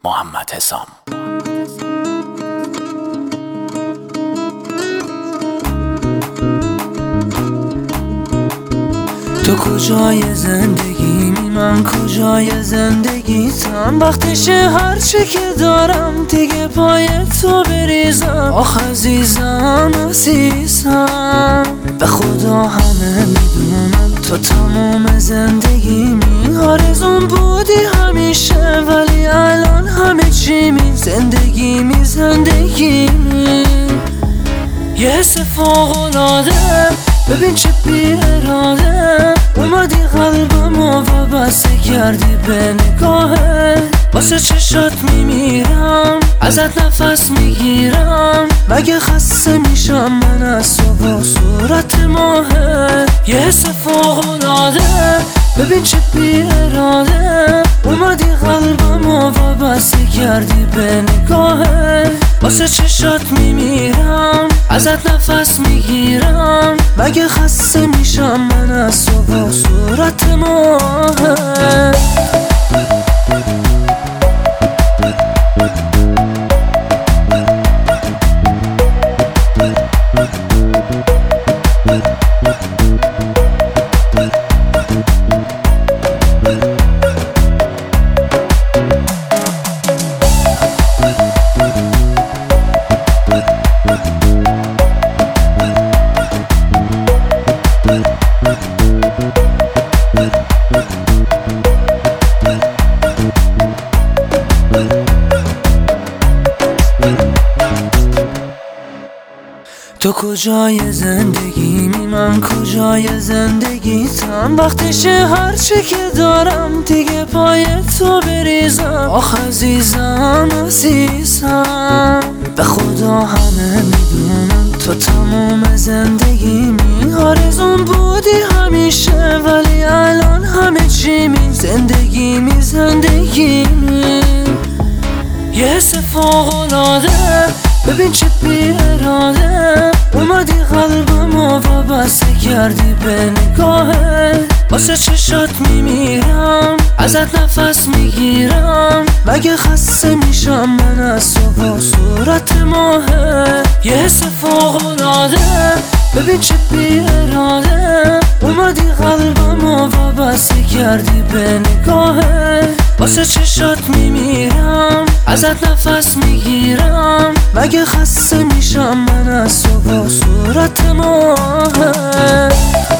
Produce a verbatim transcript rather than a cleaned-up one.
محمد حسام. تو کجای زندگی می من کجای زندگیتم، وقتشه هرچی که دارم دیگه پای تو بریزم. آخ عزیزم عزیزم، به خدا همه میدونم تو تمام زندگی می آرزون بودی همیشه، ولی الان همه چی می زندگی می زندگی می یه حس فوق‌العاده، ببین چه بی اراده اومدی قلبمو و بسته کردی به نگاهت. واسه چشات میمیرم، ازت نفس میگیرم، مگه خسته میشم من از تو با صورت ماهت. یه حس فوق‌العاده، ببین چه بی اراده اومدی قلبمو و بسته کردی به نگاهت. واسه چشات میمیرم، ازت نفس میگیرم، مگه خسته میشم من از تو با صورت ماهت. تو کجای زندگی می من کجای زندگیتم، وقتشه هرچی که دارم دیگه پای تو بریزم. آخ عزیزم عزیزم، به خدا همه میدونم تو تمام زندگی می آرزون بودی همیشه، ولی الان همه چی می زندگی می زندگی می یه حس فوق‌العاده، ببین چه بی اراده اومدی قلبمو و بسته کردی به نگاهت. واسه چشات میمیرم، ازت نفس میگیرم، مگه خسته میشم من از تو با صورت ماهت. یه حس فوق‌العاده، ببین چه بی اراده اومدی قلبمو و بسته کردی به نگاهت. واسه چشات میمیرم، ازت نفس میگیرم، مگه خسته میشم من از تو با صورت ماهت.